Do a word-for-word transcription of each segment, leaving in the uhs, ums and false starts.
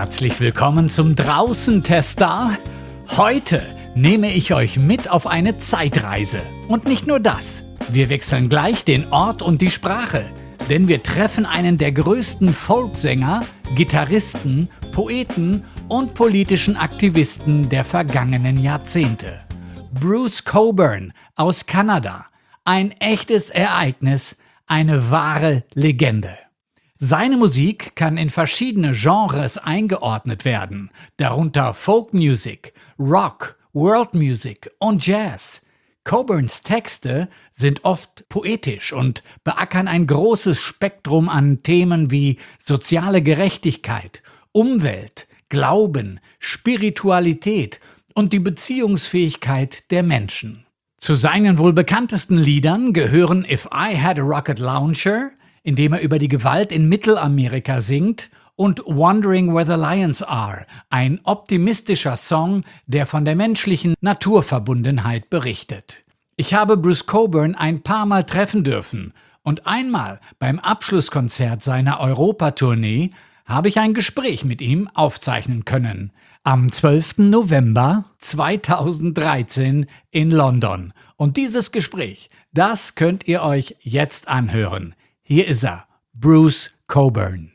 Herzlich willkommen zum Draußen-Tester. Heute nehme ich euch mit auf eine Zeitreise. Und nicht nur das, wir wechseln gleich den Ort und die Sprache, denn wir treffen einen der größten Folksänger, Gitarristen, Poeten und politischen Aktivisten der vergangenen Jahrzehnte. Bruce Cockburn aus Kanada. Ein echtes Ereignis, eine wahre Legende. Seine Musik kann in verschiedene Genres eingeordnet werden, darunter Folkmusik, Rock, World Music und Jazz. Cockburns Texte sind oft poetisch und beackern ein großes Spektrum an Themen wie soziale Gerechtigkeit, Umwelt, Glauben, Spiritualität und die Beziehungsfähigkeit der Menschen. Zu seinen wohl bekanntesten Liedern gehören If I Had a Rocket Launcher, in dem er über die Gewalt in Mittelamerika singt, und Wondering Where the Lions Are, ein optimistischer Song, der von der menschlichen Naturverbundenheit berichtet. Ich habe Bruce Cockburn ein paar Mal treffen dürfen und einmal beim Abschlusskonzert seiner Europatournee habe ich ein Gespräch mit ihm aufzeichnen können. Am zwölften November zweitausenddreizehn in London. Und dieses Gespräch, das könnt ihr euch jetzt anhören. Hier ist er, Bruce Cockburn.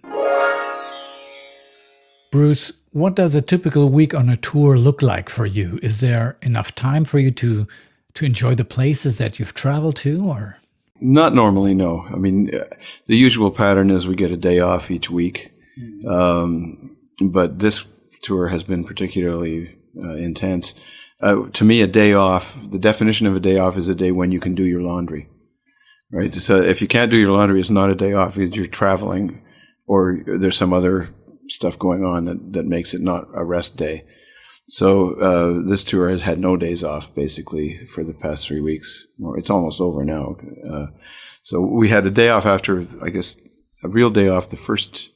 Bruce, what does a typical week on a tour look like for you? Is there enough time for you to to enjoy the places that you've traveled to, or? Not normally, no. I mean, uh, the usual pattern is we get a day off each week, mm-hmm. um, but this tour has been particularly uh, intense. Uh, to me, a day off, the definition of a day off is a day when you can do your laundry. Right. So if you can't do your laundry, it's not a day off. You're traveling, or there's some other stuff going on that, that makes it not a rest day. So uh, this tour has had no days off basically for the past three weeks. It's almost over now. Uh, so we had a day off after, I guess, a real day off the first,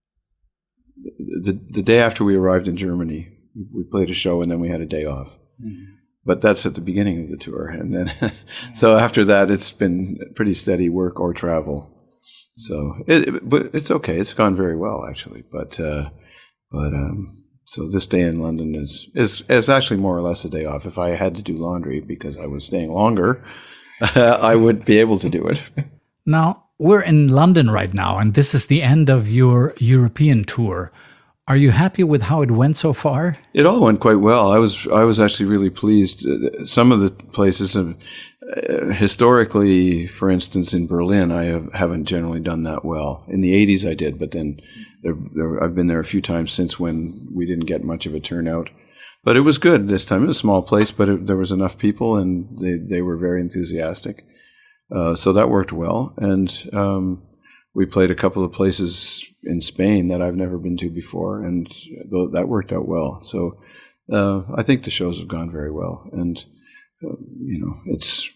the the day after we arrived in Germany. We played a show and then we had a day off. Mm-hmm. But that's at the beginning of the tour. And then, so after that, it's been pretty steady work or travel. So, it, it, but it's okay. It's gone very well, actually. But, uh, but, um, so this day in London is, is, is actually more or less a day off. If I had to do laundry because I was staying longer, I would be able to do it. Now, we're in London right now, and this is the end of your European tour. Are you happy with how it went so far? It all went quite well. I was I was actually really pleased. Some of the places, uh, historically, for instance, in Berlin, I have, haven't generally done that well. In the eighties, I did, but then there, there, I've been there a few times since when we didn't get much of a turnout. But it was good this time. It was a small place, but it, there was enough people, and they, they were very enthusiastic. Uh, so that worked well. And um, we played a couple of places in Spain that I've never been to before, and th- that worked out well. So uh, I think the shows have gone very well, and uh, you know, it's.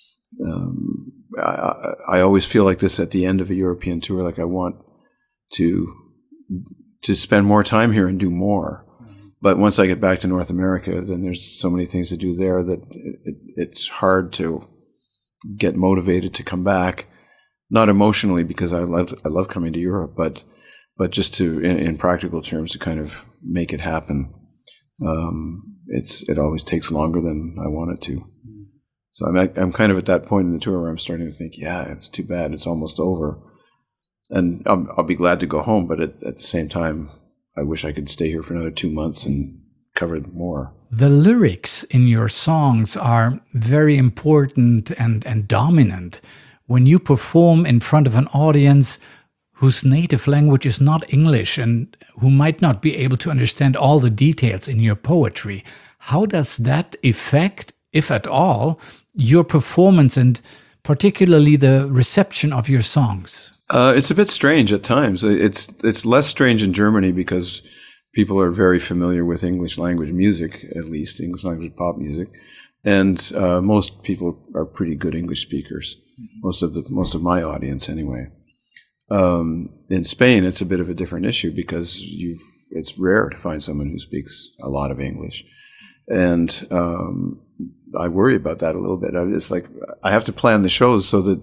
Um, I, I always feel like this at the end of a European tour. Like I want to to spend more time here and do more. Mm-hmm. But once I get back to North America, then there's so many things to do there that it, it's hard to get motivated to come back. Not emotionally, because I love I love coming to Europe, but but just to in, in practical terms to kind of make it happen. Um, it's it always takes longer than I want it to. So I'm I'm kind of at that point in the tour where I'm starting to think, yeah, it's too bad, it's almost over, and I'll, I'll be glad to go home. But at, at the same time, I wish I could stay here for another two months and cover more. The lyrics in your songs are very important and and dominant. When you perform in front of an audience whose native language is not English and who might not be able to understand all the details in your poetry, how does that affect, if at all, your performance and particularly the reception of your songs? Uh, it's a bit strange at times. It's it's less strange in Germany because people are very familiar with English language music, at least English language pop music, and uh, most people are pretty good English speakers. Most of the most of my audience, anyway. Um, in Spain, it's a bit of a different issue because you've it's rare to find someone who speaks a lot of English, and um, I worry about that a little bit. It's like I have to plan the shows so that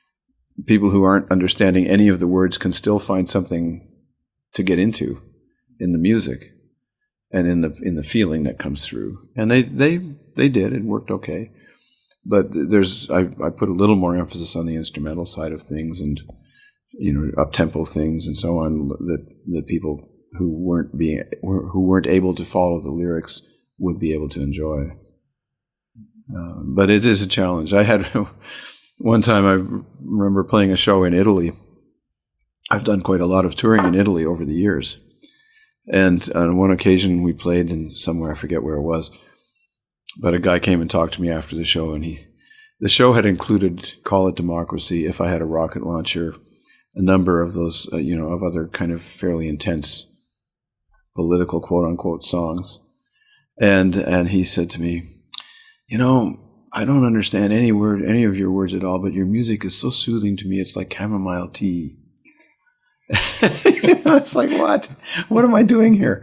people who aren't understanding any of the words can still find something to get into. in the music and in the in the feeling that comes through. And they they they did. It worked okay. But there's I, I put a little more emphasis on the instrumental side of things, and you know, up tempo things and so on, that that people who weren't being who weren't able to follow the lyrics would be able to enjoy. Uh, but it is a challenge. I had one time I remember playing a show in Italy. I've done quite a lot of touring in Italy over the years, and on one occasion we played in somewhere, I forget where it was, but a guy came and talked to me after the show, and he the show had included Call It Democracy, If I Had a Rocket Launcher, a number of those, uh, you know, of other kind of fairly intense political quote-unquote songs. And and he said to me, you know, I don't understand any word, any of your words at all, but your music is so soothing to me. It's like chamomile tea. You know, it's like, what? What am I doing here?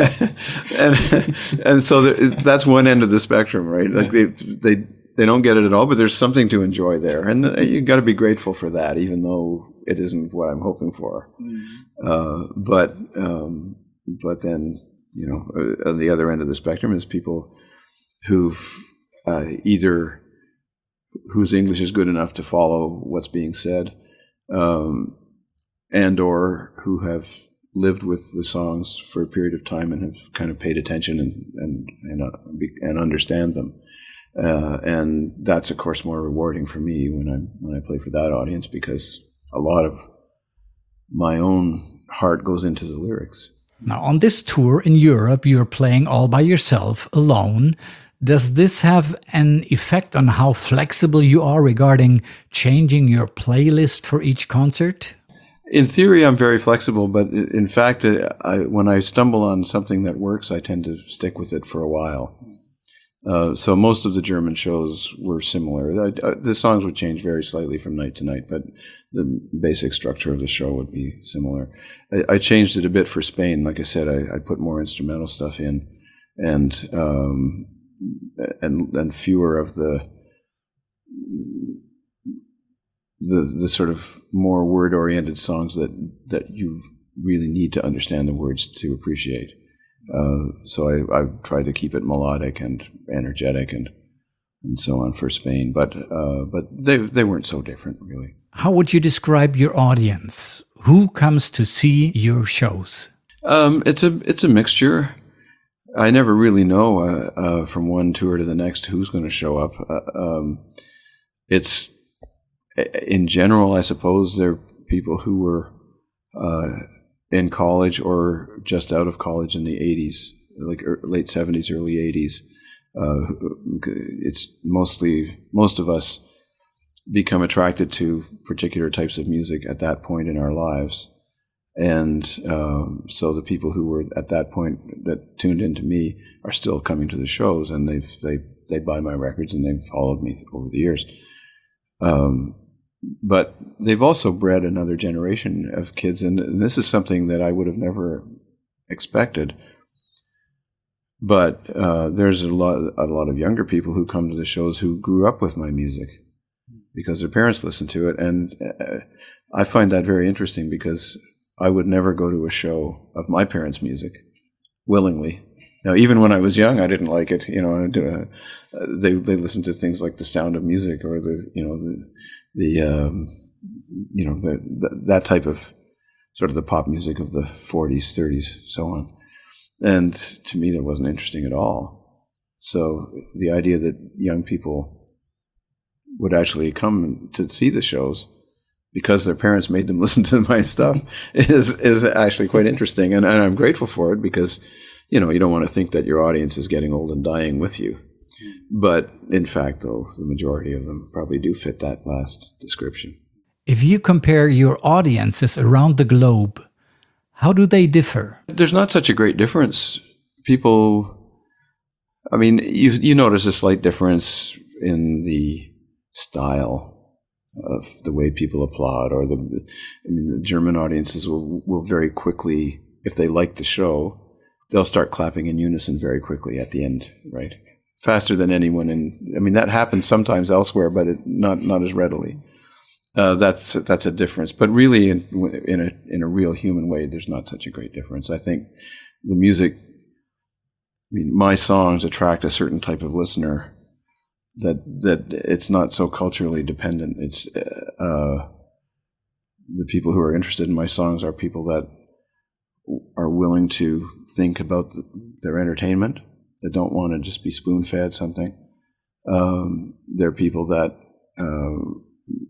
and and so the, that's one end of the spectrum, right? Like they they they don't get it at all, but there's something to enjoy there, and you got to be grateful for that, even though it isn't what I'm hoping for. Mm-hmm. Uh, but um, but then, you know, on the other end of the spectrum is people who've uh, either whose English is good enough to follow what's being said, um, and or who have lived with the songs for a period of time and have kind of paid attention and and and, uh, and understand them. Uh, and that's, of course, more rewarding for me when I when I play for that audience, because a lot of my own heart goes into the lyrics. Now, on this tour in Europe, you're playing all by yourself, alone. Does this have an effect on how flexible you are regarding changing your playlist for each concert? In theory, I'm very flexible, but in fact, I, when I stumble on something that works, I tend to stick with it for a while. Uh, so most of the German shows were similar. I, I, the songs would change very slightly from night to night, but the basic structure of the show would be similar. I, I changed it a bit for Spain. Like I said, I, I put more instrumental stuff in, and um, and and fewer of the the the sort of more word-oriented songs that that you really need to understand the words to appreciate. Uh, so I, I tried to keep it melodic and energetic and and so on for Spain, but uh, but they they weren't so different, really. How would you describe your audience? Who comes to see your shows? Um, it's a it's a mixture. I never really know uh, uh, from one tour to the next who's going to show up. Uh, um, it's in general, I suppose, they're people who were uh, in college or just out of college in the eighties, like er, late seventies, early eighties. Uh, it's mostly, most of us become attracted to particular types of music at that point in our lives. And um, so the people who were at that point that tuned into me are still coming to the shows, and they've, they they buy my records and they've followed me over the years. Um, But they've also bred another generation of kids, and, and this is something that I would have never expected. But uh, there's a lot, a lot of younger people who come to the shows who grew up with my music because their parents listened to it, and uh, I find that very interesting because I would never go to a show of my parents' music willingly. Now, even when I was young, I didn't like it. You know, uh, they they listened to things like The Sound of Music or the you know the the um, you know the, the that type of sort of the pop music of the forties, thirties, so on. And to me, that wasn't interesting at all. So the idea that young people would actually come to see the shows because their parents made them listen to my stuff is is actually quite interesting, and, and I'm grateful for it because, you know, you don't want to think that your audience is getting old and dying with you. But in fact, though, the majority of them probably do fit that last description. If you compare your audiences around the globe, how do they differ? There's not such a great difference. People, I mean, you you notice a slight difference in the style of the way people applaud, or the, I mean, the German audiences will, will very quickly, if they like the show, they'll start clapping in unison very quickly at the end, right? Faster than anyone in, I mean, that happens sometimes elsewhere, but it, not not as readily. uh, that's that's a difference. But really, in, in a in a real human way, there's not such a great difference. I think the music, I mean, my songs attract a certain type of listener that that it's not so culturally dependent. It's uh, the people who are interested in my songs are people that are willing to think about the, their entertainment, that don't want to just be spoon-fed something. Um, they're people that uh,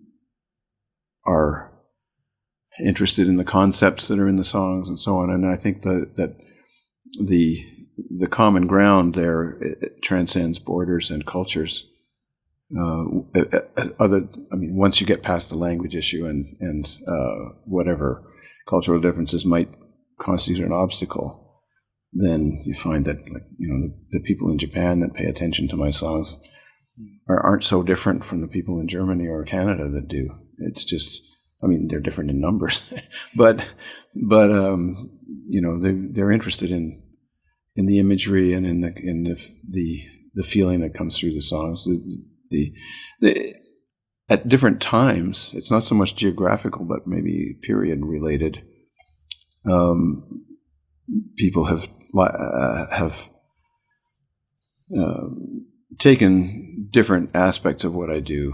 are interested in the concepts that are in the songs and so on. And I think that that the the common ground there it, it transcends borders and cultures. Uh, other, I mean, once you get past the language issue and and uh, whatever cultural differences might constitute an obstacle, then you find that, like, you know, the, the people in Japan that pay attention to my songs are, aren't so different from the people in Germany or Canada that do. It's just, I mean, they're different in numbers, but but um, you know, they they're interested in in the imagery and in the in the the, the feeling that comes through the songs. The, the, the at different times, it's not so much geographical, but maybe period related. Um, people have uh, have uh, taken different aspects of what I do,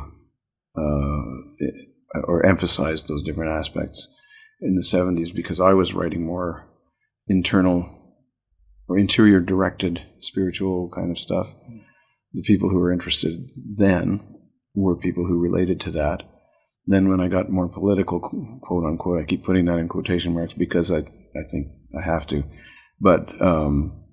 uh, or emphasized those different aspects in the seventies, because I was writing more internal or interior directed spiritual kind of stuff. The people who were interested then were people who related to that. Then when I got more political, quote unquote, I keep putting that in quotation marks because I, I think I have to, but um,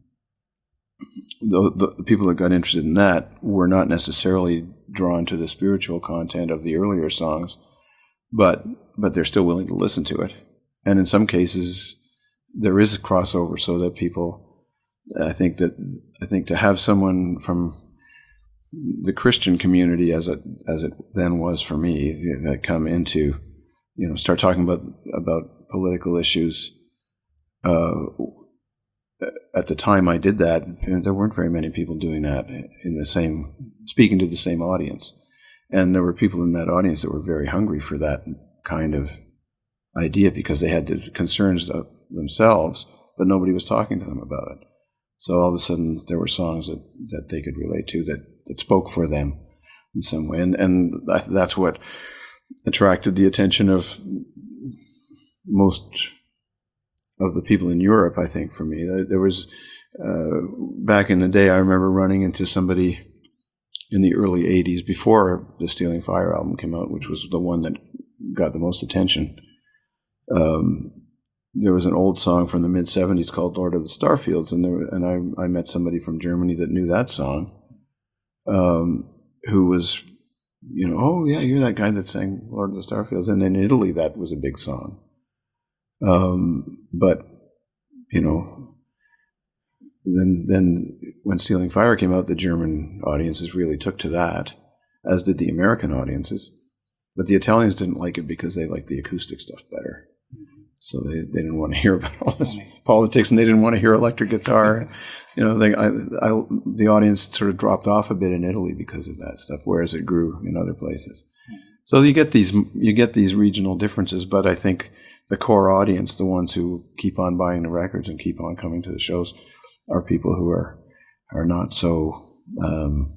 the, the people that got interested in that were not necessarily drawn to the spiritual content of the earlier songs, but but they're still willing to listen to it. And in some cases, there is a crossover, so that people, I think that I think to have someone from the Christian community, as it as it then was for me, that come into, you know, start talking about about political issues. Uh, at the time I did that, there weren't very many people doing that in the same, speaking to the same audience, and there were people in that audience that were very hungry for that kind of idea because they had the concerns of themselves, but nobody was talking to them about it. So all of a sudden, there were songs that, that they could relate to that, that spoke for them in some way. And, and that's what attracted the attention of most of the people in Europe, I think, for me. There was, uh, back in the day, I remember running into somebody in the early eighties, before the Stealing Fire album came out, which was the one that got the most attention. Um, There was an old song from the mid seventies called Lord of the Starfields, and there, and I, I met somebody from Germany that knew that song, um, who was, you know, oh yeah, you're that guy that sang Lord of the Starfields. And in Italy, that was a big song. Um, but, you know, then then when Stealing Fire came out, the German audiences really took to that, as did the American audiences. But the Italians didn't like it because they liked the acoustic stuff better. So they, they didn't want to hear about all this politics, and they didn't want to hear electric guitar. You know, they, I, I, the audience sort of dropped off a bit in Italy because of that stuff, whereas it grew in other places. So you get these you get these regional differences, but I think the core audience, the ones who keep on buying the records and keep on coming to the shows, are people who are are not so um,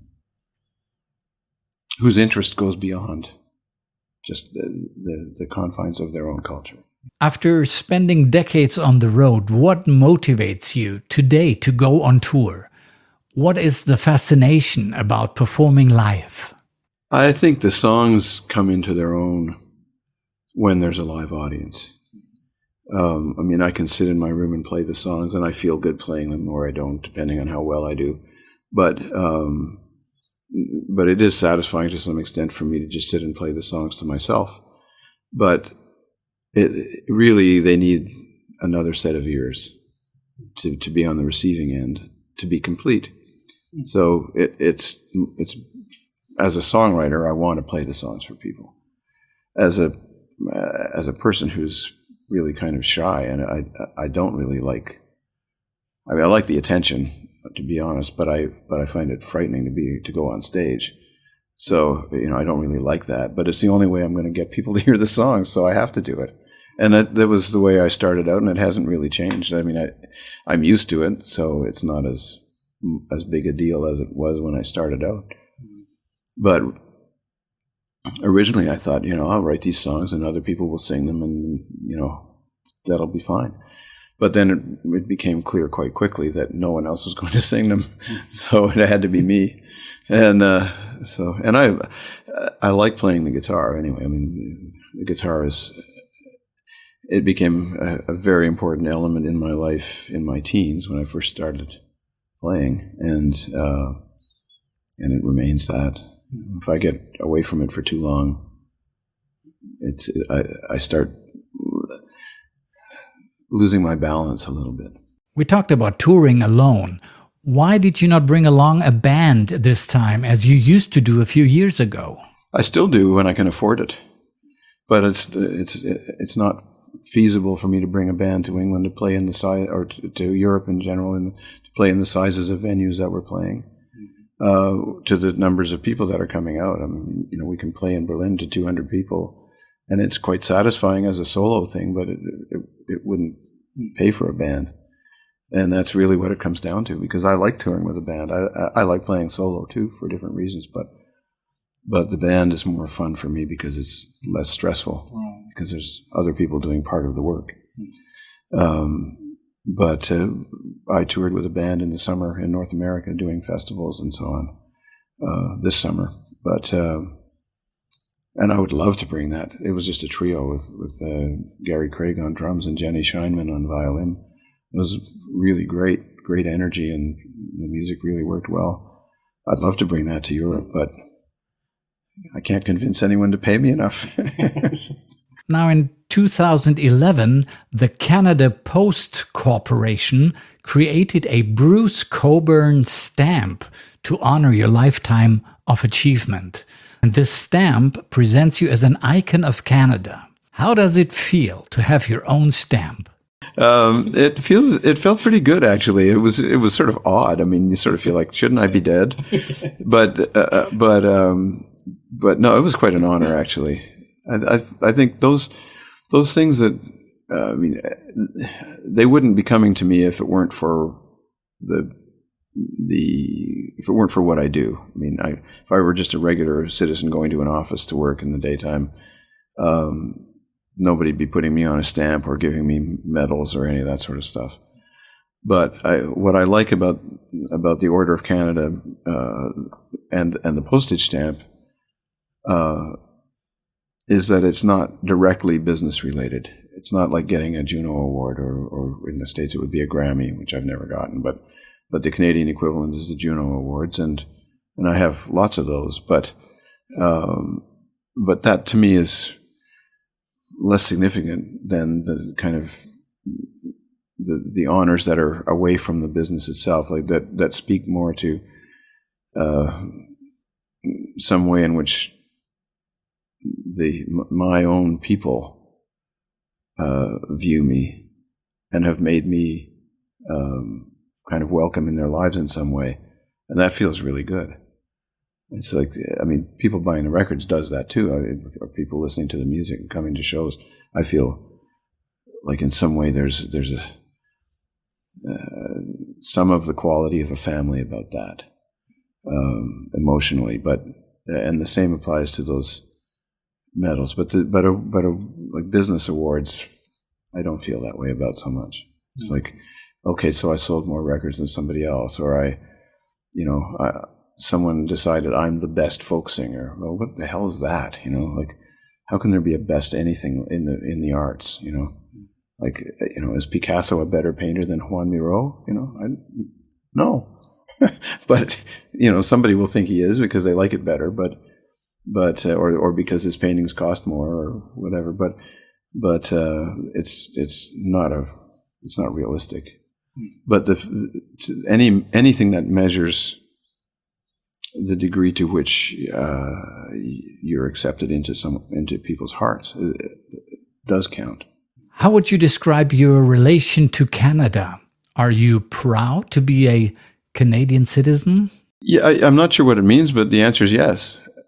whose interest goes beyond just the, the, the confines of their own culture. After spending decades on the road, what motivates you today to go on tour? What is the fascination about performing live? I think the songs come into their own when there's a live audience. Um, I mean, I can sit in my room and play the songs, and I feel good playing them, or I don't, depending on how well I do. But um, but it is satisfying to some extent for me to just sit and play the songs to myself. But it really, they need another set of ears to, to be on the receiving end, to be complete. So it, it's it's as a songwriter, I want to play the songs for people. As a uh, as a person who's really kind of shy, and I I don't really like. I mean, I like the attention, to be honest, but I but I find it frightening to be to go on stage. So, you know, I don't really like that, but it's the only way I'm going to get people to hear the songs, so I have to do it. And that, that was the way I started out, and it hasn't really changed. I mean, I, I'm used to it, so it's not as as big a deal as it was when I started out. But originally I thought, you know, I'll write these songs and other people will sing them, and, you know, that'll be fine. But then it, it became clear quite quickly that no one else was going to sing them, so it had to be me. And uh, so, and I, I like playing the guitar anyway. I mean, the guitar is, it became a, a very important element in my life in my teens when I first started playing, and uh, and it remains that. If I get away from it for too long, it's I, I start losing my balance a little bit. We talked about touring alone. Why did you not bring along a band this time, as you used to do a few years ago? I still do when I can afford it, but it's it's it's not feasible for me to bring a band to England to play in the size, or to, to Europe in general, and to play in the sizes of venues that we're playing. Uh, to the numbers of people that are coming out. I mean, you know, we can play in Berlin to two hundred people, and it's quite satisfying as a solo thing, but it, it, it wouldn't pay for a band. And that's really what it comes down to, because I like touring with a band. I, I, I like playing solo too for different reasons, but but the band is more fun for me because it's less stressful, right, because there's other people doing part of the work. Um, But uh, I toured with a band in the summer in North America doing festivals and so on uh, this summer. But uh, and I would love to bring that. It was just a trio with, with uh, Gary Craig on drums and Jenny Scheinman on violin. It was really great, great energy, and the music really worked well. I'd love to bring that to Europe, but I can't convince anyone to pay me enough. Now, in two thousand eleven, the Canada Post Corporation created a Bruce Cockburn stamp to honor your lifetime of achievement. And this stamp presents you as an icon of Canada. How does it feel to have your own stamp? Um, it feels it felt pretty good, actually. It was it was sort of odd. I mean, you sort of feel like, shouldn't I be dead? but uh, but um, but no, it was quite an honor, actually. I, I I think those those things that uh, I mean, they wouldn't be coming to me if it weren't for the the if it weren't for what I do. I mean, I if I were just a regular citizen going to an office to work in the daytime, um, nobody'd be putting me on a stamp or giving me medals or any of that sort of stuff. But I, what I like about about the Order of Canada uh, and and the postage stamp. Uh, is that it's not directly business related. It's not like getting a Juno Award, or, or in the States it would be a Grammy, which I've never gotten, but but the Canadian equivalent is the Juno Awards, and and I have lots of those, but um, but that to me is less significant than the kind of the the honors that are away from the business itself, like that that speak more to uh, some way in which the my own people uh, view me and have made me um, kind of welcome in their lives in some way, and that feels really good. It's like, I mean, people buying the records does that too, or people listening to the music and coming to shows. I feel like in some way there's there's a uh, some of the quality of a family about that um, emotionally, but and the same applies to those medals, but the, but a, but a, like business awards, I don't feel that way about so much. It's mm-hmm. like, okay, so I sold more records than somebody else, or I, you know, I, someone decided I'm the best folk singer. Well, what the hell is that? You know, like, how can there be a best anything in the in the arts? You know, like, you know, is Picasso a better painter than Juan Miro? You know, I, no, but you know, somebody will think he is because they like it better, but. But uh, or or because his paintings cost more or whatever, but but uh, it's it's not a it's not realistic. But the, the any anything that measures the degree to which uh, you're accepted into some into people's hearts it, it does count. How would you describe your relation to Canada? Are you proud to be a Canadian citizen? Yeah, I, I'm not sure what it means, but the answer is yes.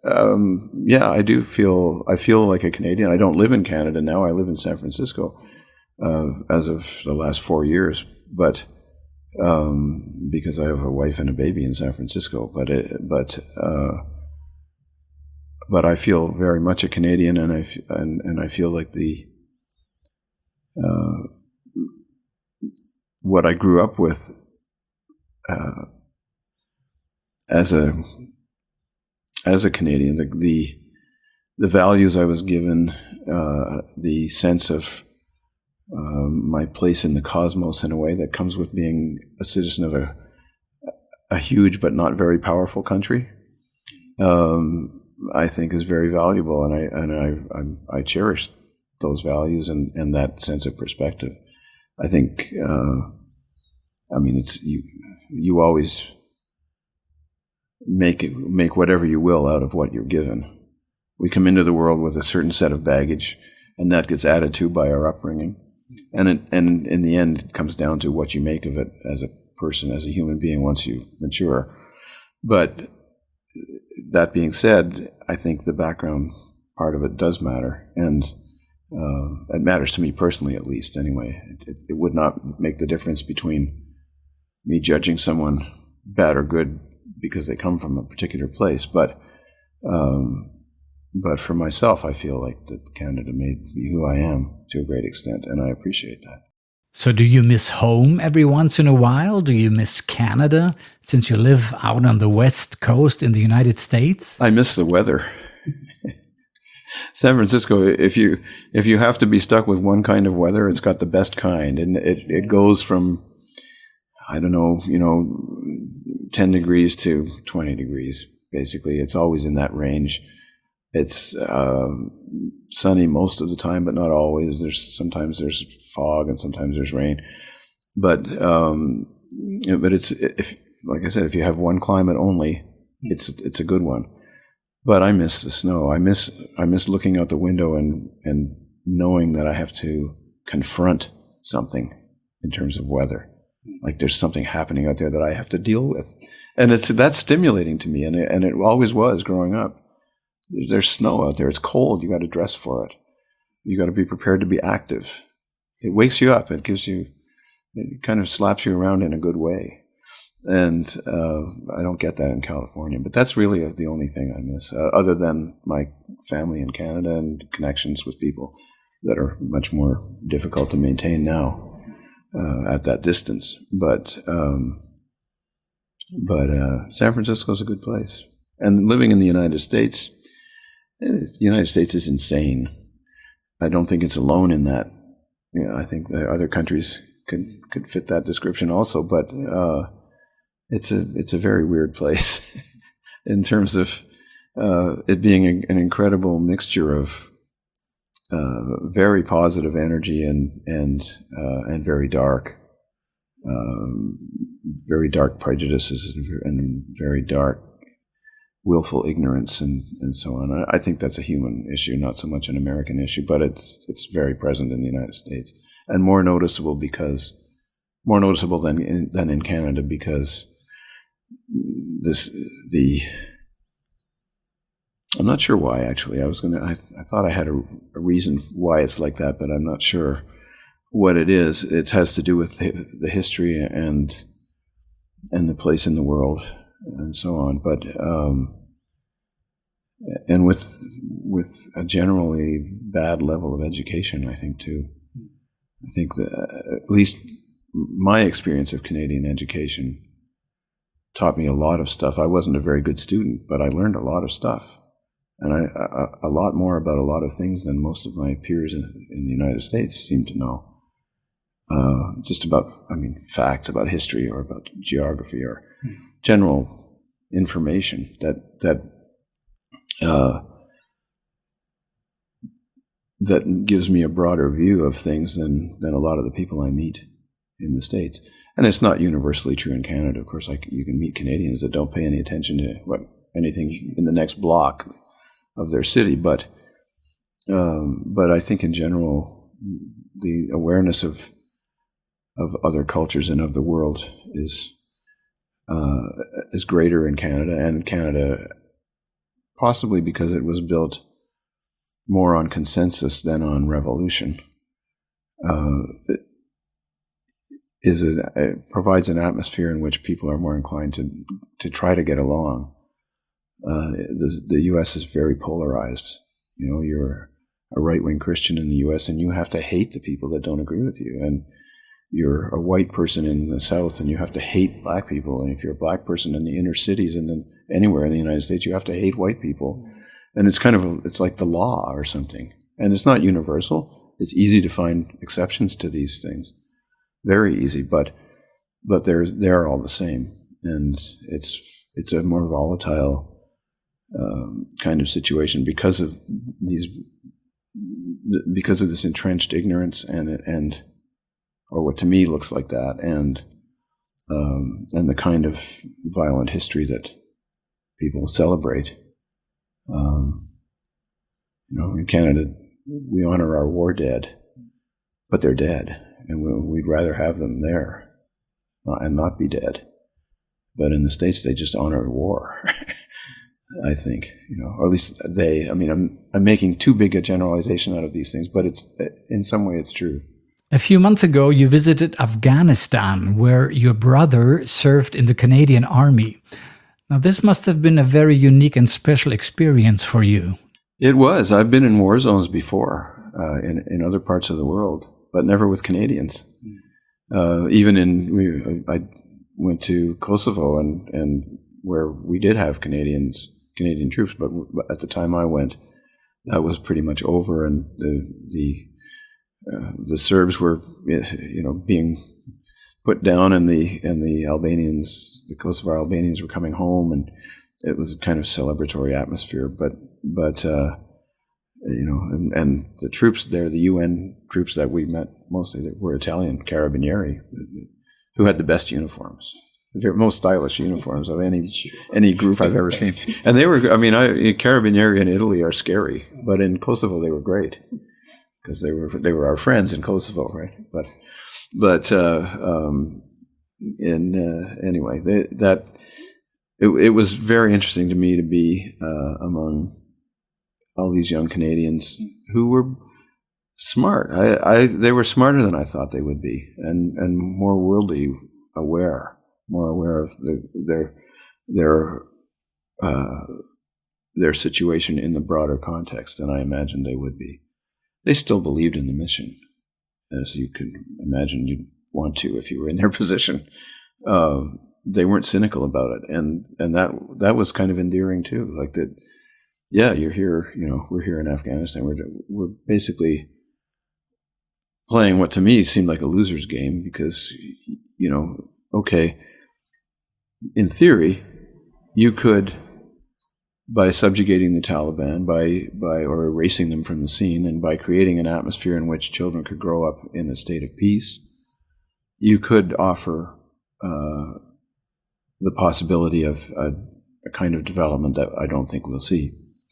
um, yeah, I do feel, I feel like a Canadian. I don't live in Canada now. I live in San Francisco uh, as of the last four years, but um, because I have a wife and a baby in San Francisco, but, it, but, uh, but I feel very much a Canadian, and I, f- and, and I feel like the, uh, what I grew up with uh, as a as a Canadian, the the, the values I was given, uh, the sense of um, my place in the cosmos in a way that comes with being a citizen of a a huge but not very powerful country, um, I think is very valuable, and I and I I, I cherish those values and, and that sense of perspective. I think, uh, I mean, it's you. You always make it, make whatever you will out of what you're given. We come into the world with a certain set of baggage, and that gets added to by our upbringing. And it, and in the end, it comes down to what you make of it as a person, as a human being, once you mature. But that being said, I think the background part of it does matter, and uh, it matters to me personally, at least. Anyway, it, it would not make the difference between me judging someone bad or good because they come from a particular place, but um, but for myself, I feel like that Canada made me who I am to a great extent, and I appreciate that. So do you miss home every once in a while? Do you miss Canada since you live out on the West Coast in the United States? I miss the weather. San Francisco, if you if you have to be stuck with one kind of weather, it's got the best kind, and it, it goes from, I don't know, you know, ten degrees to twenty degrees, basically. It's always in that range. It's uh, sunny most of the time, but not always. There's sometimes there's fog and sometimes there's rain. But um, but it's, if, like I said, if you have one climate only, it's it's a good one. But I miss the snow. I miss I miss looking out the window and and knowing that I have to confront something in terms of weather. Like there's something happening out there that I have to deal with, and it's that's stimulating to me, and it, and it always was growing up. There's snow out there. It's cold. You got to dress for it. You got to be prepared to be active. It wakes you up. It gives you, it kind of slaps you around in a good way, and uh, I don't get that in California. But that's really the only thing I miss, uh, other than my family in Canada and connections with people that are much more difficult to maintain now. Uh, at that distance, but um, but uh, San Francisco is a good place, and living in the United States, the United States is insane. I don't think it's alone in that. You know, I think the other countries could could fit that description also, but uh, it's a it's a very weird place in terms of uh, it being a, an incredible mixture of Uh, very positive energy and and uh, and very dark, um, very dark prejudices and, and very dark, willful ignorance and, and so on. I, I think that's a human issue, not so much an American issue, but it's it's very present in the United States and more noticeable because more noticeable than in, than in Canada because this the. I'm not sure why, actually. I was gonna. I, I thought I had a, a reason why it's like that, but I'm not sure what it is. It has to do with the, the history and and the place in the world and so on. But um, and with with a generally bad level of education, I think too. I think that at least my experience of Canadian education taught me a lot of stuff. I wasn't a very good student, but I learned a lot of stuff. And I, a, a lot more about a lot of things than most of my peers in, in the United States seem to know. Uh, just about, I mean, facts about history or about geography or mm. general information that that uh, that gives me a broader view of things than than a lot of the people I meet in the States. And it's not universally true in Canada, of course. Like you can meet Canadians that don't pay any attention to what anything in the next block of their city, but um, but I think in general the awareness of of other cultures and of the world is uh, is greater in Canada, and Canada possibly because it was built more on consensus than on revolution, uh, it is it, it provides an atmosphere in which people are more inclined to to try to get along. Uh, the, the U S is very polarized. You know, you're a right-wing Christian in the U S and you have to hate the people that don't agree with you. And you're a white person in the South and you have to hate black people. And if you're a black person in the inner cities and then anywhere in the United States, you have to hate white people. And it's kind of, a, it's like the law or something. And it's not universal. It's easy to find exceptions to these things. Very easy, but but they're, they're all the same. And it's it's a more volatile Um, kind of situation because of these, because of this entrenched ignorance and and, or what to me looks like that, and um, and the kind of violent history that people celebrate. Um, you know, in Canada, we honor our war dead, but they're dead, and we, we'd rather have them there and not be dead. But in the States, they just honor war. I think, you know, or at least they, I mean, I'm I'm making too big a generalization out of these things, but it's, in some way, it's true. A few months ago, you visited Afghanistan, where your brother served in the Canadian Army. Now, this must have been a very unique and special experience for you. It was. I've been in war zones before, uh, in, in other parts of the world, but never with Canadians. Uh, even in, we, I went to Kosovo and, and where we did have Canadians, Canadian troops, but at the time I went, that was pretty much over, and the the uh, the Serbs were, you know, being put down, and the and the Albanians, the Kosovar Albanians, were coming home, and it was a kind of celebratory atmosphere. But but uh, you know, and, and the troops there, the U N troops that we met, mostly that were Italian Carabinieri, who had the best uniforms. The most stylish uniforms of any any group I've ever seen. And they were, I mean, I, Carabinieri in Italy are scary, but in Kosovo they were great because they were they were our friends in Kosovo, right? But but uh, um, in uh, anyway, they, that it, it was very interesting to me to be uh, among all these young Canadians who were smart. I, I they were smarter than I thought they would be, and and more worldly aware. More aware of the, their their uh, their situation in the broader context than I imagined they would be. They still believed in the mission, as you could imagine you'd want to if you were in their position. Uh, they weren't cynical about it, and and that that was kind of endearing too. Like that, yeah, you're here. You know, we're here in Afghanistan. We're we're basically playing what to me seemed like a loser's game because, you know, okay. In theory, you could, by subjugating the Taliban, by by or erasing them from the scene, and by creating an atmosphere in which children could grow up in a state of peace, you could offer uh, the possibility of a, a kind of development that I don't think we'll see.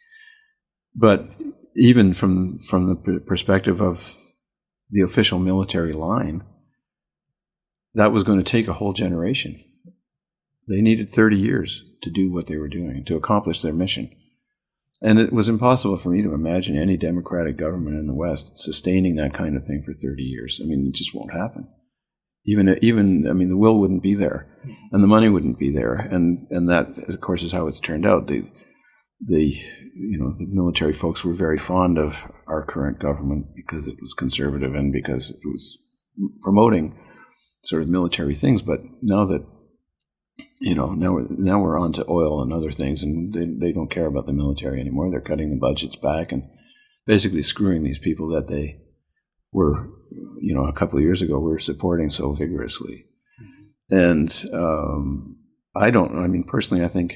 But even from from the perspective of the official military line, that was going to take a whole generation. They needed thirty years to do what they were doing, to accomplish their mission. And it was impossible for me to imagine any democratic government in the West sustaining that kind of thing for thirty years. I mean, it just won't happen. Even, even I mean, the will wouldn't be there, and the money wouldn't be there. And, and that, of course, is how it's turned out. The, the, you know, the military folks were very fond of our current government because it was conservative and because it was promoting sort of military things. But now that You know, now we're, now we're on to oil and other things, and they, they don't care about the military anymore. They're cutting the budgets back and basically screwing these people that they were, you know, a couple of years ago were supporting so vigorously. And um, I don't, I mean, personally, I think,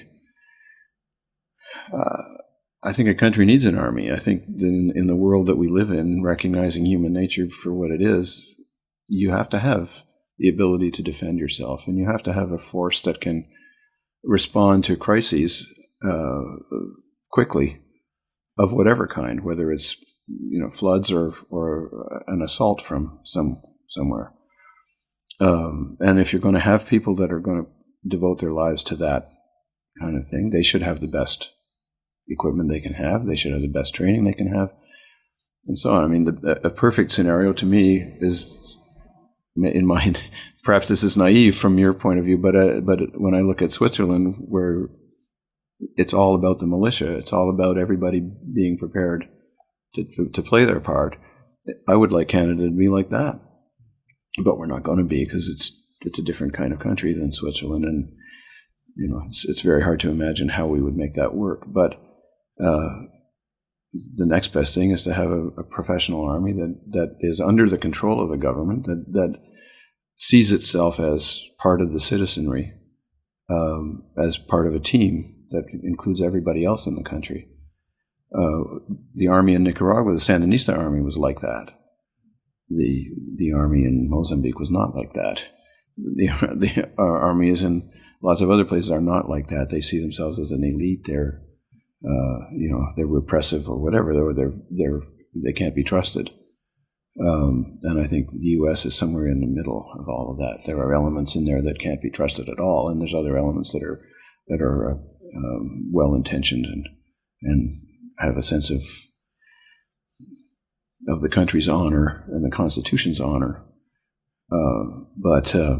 uh, I think a country needs an army. I think that in, in the world that we live in, recognizing human nature for what it is, you have to have the ability to defend yourself, and you have to have a force that can respond to crises uh, quickly, of whatever kind, whether it's, you know, floods or or an assault from some somewhere. Um, and if you're going to have people that are going to devote their lives to that kind of thing, they should have the best equipment they can have. They should have the best training they can have, and so on. I mean, the, a perfect scenario to me is, in mind, perhaps this is naive from your point of view, but uh, but when I look at Switzerland, where it's all about the militia, it's all about everybody being prepared to, to, to play their part. I would like Canada to be like that, but we're not going to be, because it's it's a different kind of country than Switzerland, and you know it's it's very hard to imagine how we would make that work. But uh, the next best thing is to have a, a professional army that, that is under the control of the government, that that sees itself as part of the citizenry, um, as part of a team that includes everybody else in the country. Uh, the army in Nicaragua, the Sandinista army, was like that. The the army in Mozambique was not like that. The, the uh, armies in lots of other places are not like that. They see themselves as an elite. They're, uh, you know, they're repressive or whatever. They're they're, they're they can't be trusted. Um, and I think the U S is somewhere in the middle of all of that. There are elements in there that can't be trusted at all, and there's other elements that are that are uh, um, well-intentioned and and have a sense of of the country's honor and the Constitution's honor. Uh, but uh,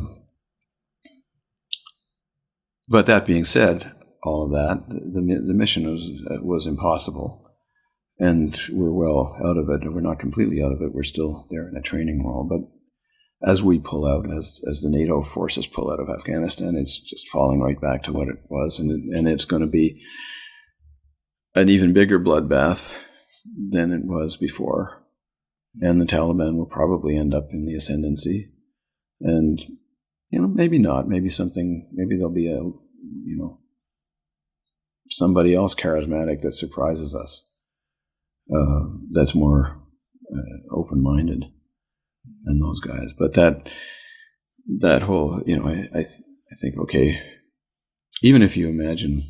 but that being said, all of that, the the mission was was impossible. And we're well out of it. We're not completely out of it. We're still there in a training role. But as we pull out, as as the NATO forces pull out of Afghanistan, it's just falling right back to what it was. And, it, and it's going to be an even bigger bloodbath than it was before. And the Taliban will probably end up in the ascendancy. And, you know, maybe not. Maybe something, maybe there'll be a, you know, somebody else charismatic that surprises us. Uh, that's more uh, open-minded than those guys. But that that whole, you know, I I, th- I think, okay, even if you imagine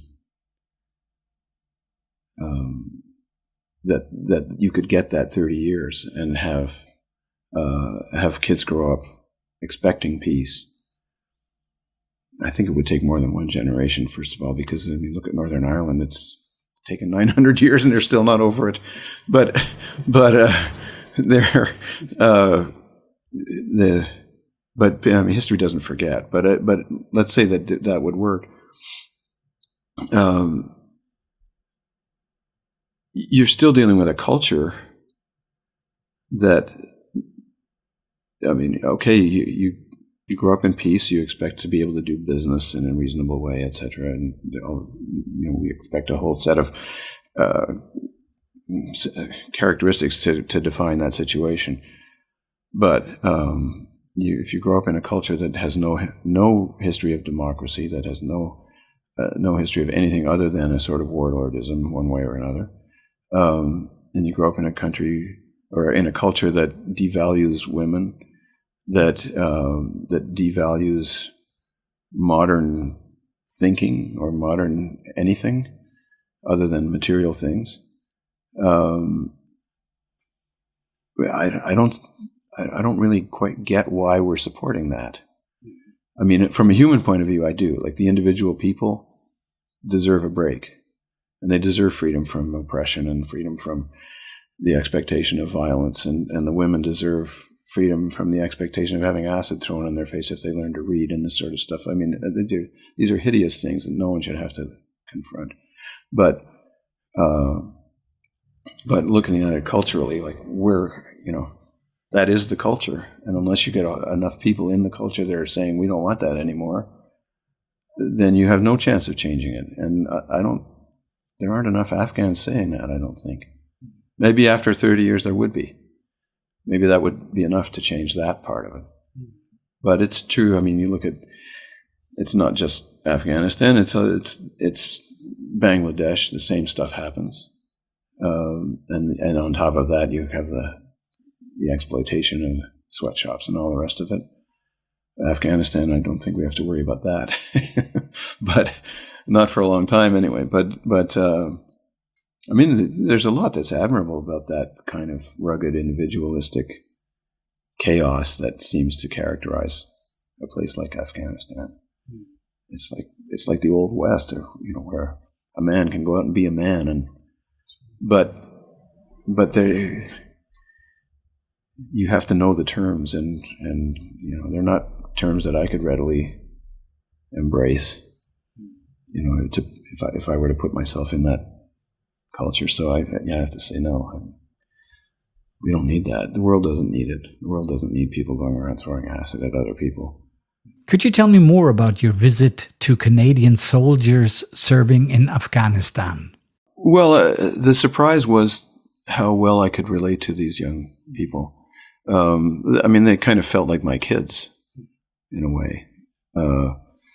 um, that that you could get that thirty years and have uh, have kids grow up expecting peace, I think it would take more than one generation, first of all, because I mean, look at Northern Ireland. It's taken nine hundred years and they're still not over it. But, but, uh, they're, uh, the, but I mean, history doesn't forget, but, uh, but let's say that that would work. Um, you're still dealing with a culture that, I mean, okay, you, you, you grow up in peace, you expect to be able to do business in a reasonable way, et cetera. And, you know, we expect a whole set of uh, characteristics to, to define that situation. But um, you, if you grow up in a culture that has no no history of democracy, that has no uh, no history of anything other than a sort of warlordism, one way or another, um, and you grow up in a country or in a culture that devalues women, that um, that devalues modern thinking or modern anything other than material things. Um, I, I don't I don't really quite get why we're supporting that. I mean, from a human point of view, I do. Like, the individual people deserve a break, and they deserve freedom from oppression and freedom from the expectation of violence, and, and the women deserve freedom from the expectation of having acid thrown in their face if they learn to read and this sort of stuff. I mean, these are hideous things that no one should have to confront. But uh, but looking at it culturally, like, we're, you know, that is the culture. And unless you get enough people in the culture that are saying, we don't want that anymore, then you have no chance of changing it. And I, I don't, there aren't enough Afghans saying that, I don't think. Maybe after thirty years there would be. Maybe that would be enough to change that part of it. But it's true. I mean, you look at, it's not just Afghanistan. It's uh, it's it's Bangladesh. The same stuff happens, um, and and on top of that, you have the the exploitation of sweatshops and all the rest of it. Afghanistan, I don't think we have to worry about that, but not for a long time anyway. But but. Uh, I mean, there's a lot that's admirable about that kind of rugged, individualistic chaos that seems to characterize a place like Afghanistan. Mm. It's like it's like the Old West, or, you know, where a man can go out and be a man, and but but they, you have to know the terms, and and you know they're not terms that I could readily embrace. You know, to, if I if I were to put myself in that culture, so I yeah, I have to say no. I, we don't need that. The world doesn't need it. The world doesn't need people going around throwing acid at other people. Could you tell me more about your visit to Canadian soldiers serving in Afghanistan? Well, uh, the surprise was how well I could relate to these young people. Um, I mean, they kind of felt like my kids, in a way. Uh,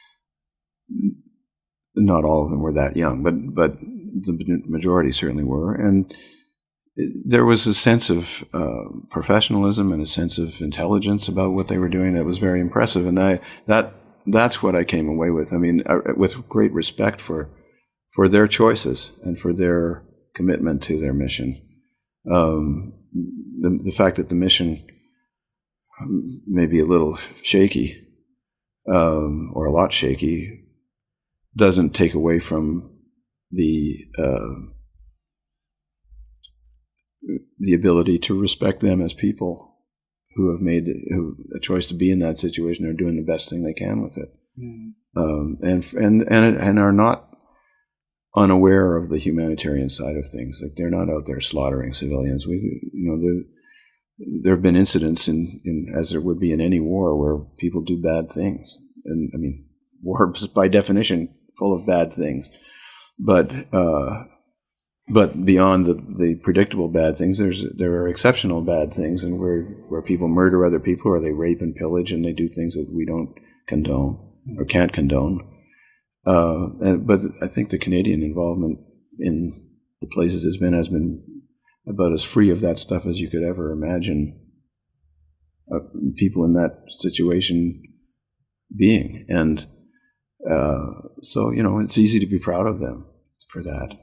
not all of them were that young, but but the majority certainly were. And there was a sense of uh, professionalism and a sense of intelligence about what they were doing that was very impressive, and I, that that's what I came away with. I mean, uh, with great respect for for their choices and for their commitment to their mission. Um, the, the fact that the mission may be a little shaky um, or a lot shaky doesn't take away from the uh, the ability to respect them as people who have made who, a choice to be in that situation. They're doing the best thing they can with it, mm. um, and and and and are not unaware of the humanitarian side of things. Like they're not out there slaughtering civilians. We, you know, there there have been incidents in, in as there would be in any war where people do bad things, and I mean, war is by definition full of bad things, but. Uh, But beyond the, the predictable bad things, there's there are exceptional bad things, and where where people murder other people, or they rape and pillage, and they do things that we don't condone or can't condone. Uh, and, but I think the Canadian involvement in the places it's been has been about as free of that stuff as you could ever imagine. Uh, people in that situation being, and uh, so you know, it's easy to be proud of them for that.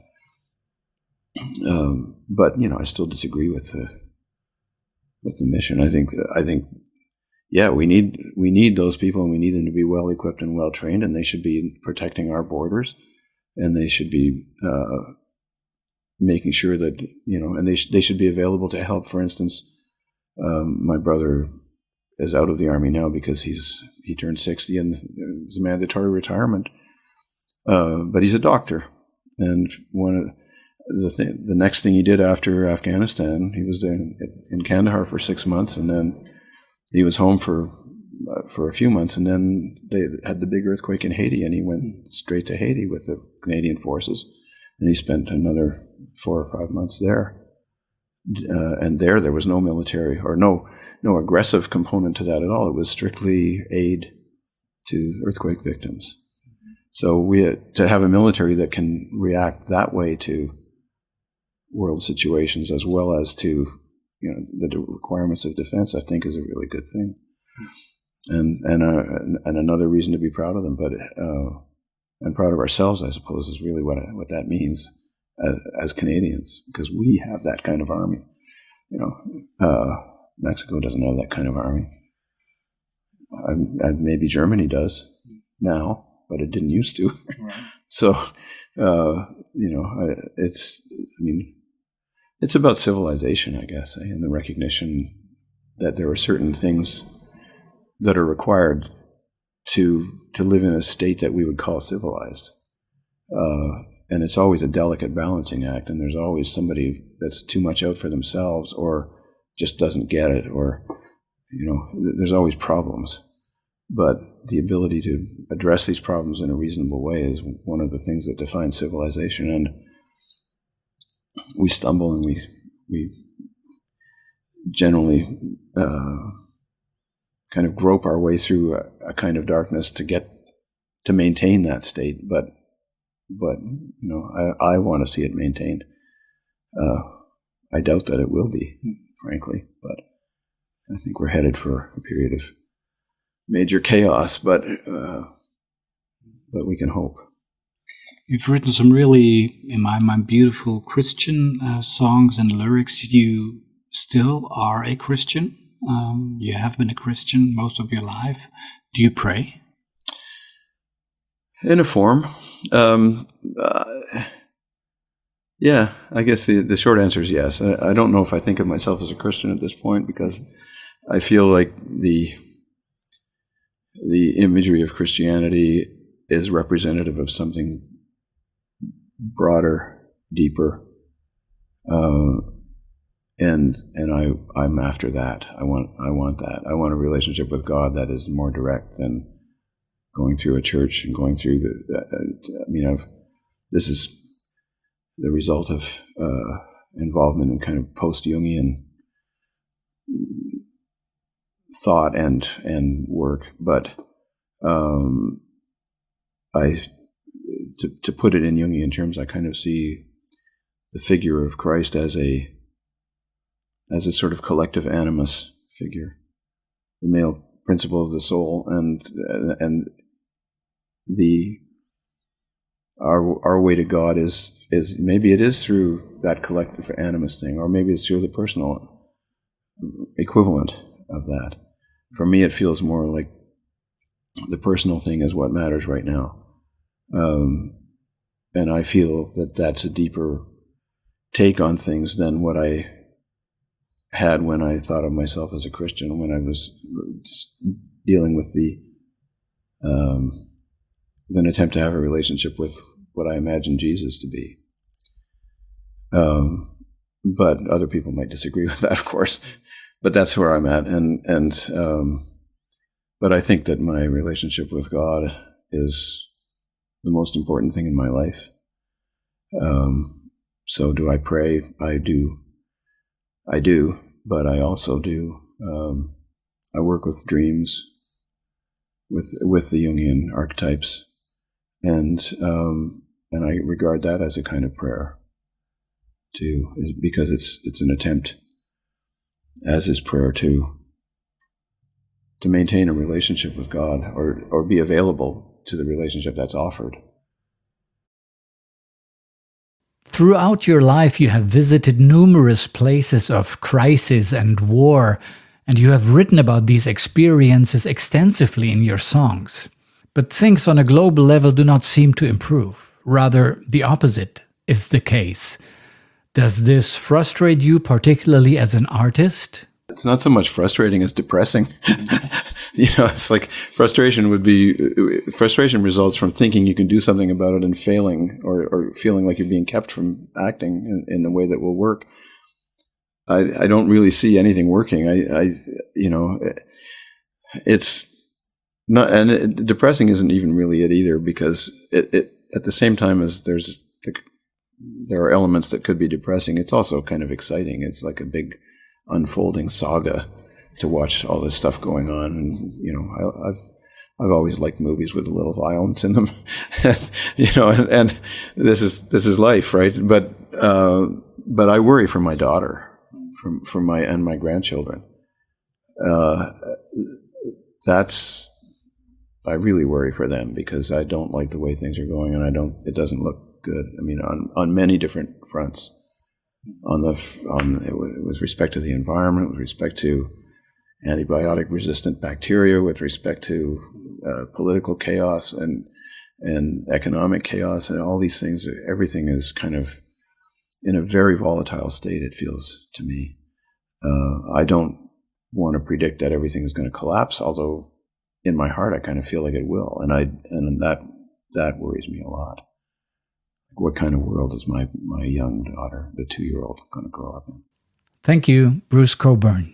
Um, but you know, I still disagree with the with the mission. I think I think yeah, we need we need those people, and we need them to be well equipped and well trained, and they should be protecting our borders, and they should be uh, making sure that you know, and they sh- they should be available to help. For instance, um, my brother is out of the army now because he's he turned sixty and it was a mandatory retirement, uh, but he's a doctor, and one of The thing, the next thing he did after Afghanistan, he was there in, in Kandahar for six months, and then he was home for uh, for a few months, and then they had the big earthquake in Haiti, and he went straight to Haiti with the Canadian forces, and he spent another four or five months there. Uh, and there, there was no military or no no aggressive component to that at all. It was strictly aid to earthquake victims. So we to have a military that can react that way to world situations as well as to you know the requirements of defense, I think is a really good thing, and and uh, and another reason to be proud of them, but uh, and proud of ourselves, I suppose, is really what what that means as, as Canadians, because we have that kind of army. You know, uh, Mexico doesn't have that kind of army. I, I, maybe Germany does now, but it didn't used to. Right. So, uh, you know, it's I mean. It's about civilization, I guess, eh? And the recognition that there are certain things that are required to to live in a state that we would call civilized. Uh, and it's always a delicate balancing act, and there's always somebody that's too much out for themselves or just doesn't get it, or, you know, th- there's always problems. But the ability to address these problems in a reasonable way is one of the things that defines civilization, and we stumble and we we generally uh, kind of grope our way through a, a kind of darkness to get to maintain that state. But but you know, I, I want to see it maintained. Uh, I doubt that it will be, frankly. But I think we're headed for a period of major chaos. But uh, but we can hope. You've written some really, in my mind, beautiful Christian uh, songs and lyrics. You still are a Christian. Um, you have been a Christian most of your life. Do you pray? In a form. um, uh, yeah, I guess the, the short answer is yes. I, I don't know if I think of myself as a Christian at this point because I feel like the the imagery of Christianity is representative of something broader, deeper, uh, and and I I'm after that. I want I want that. I want a relationship with God that is more direct than going through a church and going through the. Uh, I mean, I've this is the result of uh, involvement in kind of post-Jungian thought and and work, but um, I to to put it in Jungian terms, I kind of see the figure of Christ as a as a sort of collective animus figure, the male principle of the soul, and and the our our way to God is is maybe it is through that collective animus thing, or maybe it's through the personal equivalent of that. For me, it feels more like the personal thing is what matters right now. Um, and I feel that that's a deeper take on things than what I had when I thought of myself as a Christian, when I was just dealing with the um, with an attempt to have a relationship with what I imagined Jesus to be. Um, but other people might disagree with that, of course. But that's where I'm at, and and um, but I think that my relationship with God is the most important thing in my life. Um, so do I pray? I do. I do, but I also do. Um, I work with dreams, with with the Jungian archetypes, and um, and I regard that as a kind of prayer, too, because it's it's an attempt, as is prayer, to to maintain a relationship with God, or or be available to the relationship that's offered. Throughout your life, you have visited numerous places of crisis and war, and you have written about these experiences extensively in your songs. But things on a global level do not seem to improve. Rather, the opposite is the case. Does this frustrate you, particularly as an artist? It's not so much frustrating as depressing. You know, it's like frustration would be, frustration results from thinking you can do something about it and failing, or, or feeling like you're being kept from acting in, in a way that will work. I, I don't really see anything working. I, I you know, it's not, and it, depressing isn't even really it either, because it, it at the same time as there's, the, there are elements that could be depressing, it's also kind of exciting. It's like a big unfolding saga to watch all this stuff going on. And, you know, I, I've I've always liked movies with a little violence in them, you know, and, and this is this is life, right? But uh, but I worry for my daughter, for for my and my grandchildren. Uh, that's I really worry for them, because I don't like the way things are going, and I don't. It doesn't look good. I mean, on on many different fronts. On the on with respect to the environment, with respect to antibiotic-resistant bacteria, with respect to uh, political chaos and and economic chaos, and all these things, everything is kind of in a very volatile state, it feels to me. Uh, I don't want to predict that everything is going to collapse, although in my heart I kind of feel like it will, and I and that that worries me a lot. What kind of world is my, my young daughter, the two-year-old, going to grow up in? Thank you, Bruce Cockburn.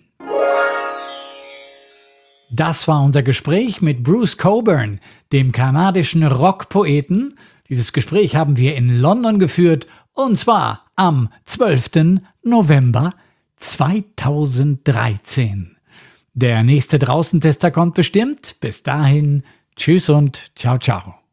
Das war unser Gespräch mit Bruce Cockburn, dem kanadischen Rockpoeten. Dieses Gespräch haben wir in London geführt, und zwar am zwölften November zweitausenddreizehn. Der nächste Draußentester kommt bestimmt. Bis dahin, tschüss und ciao, ciao.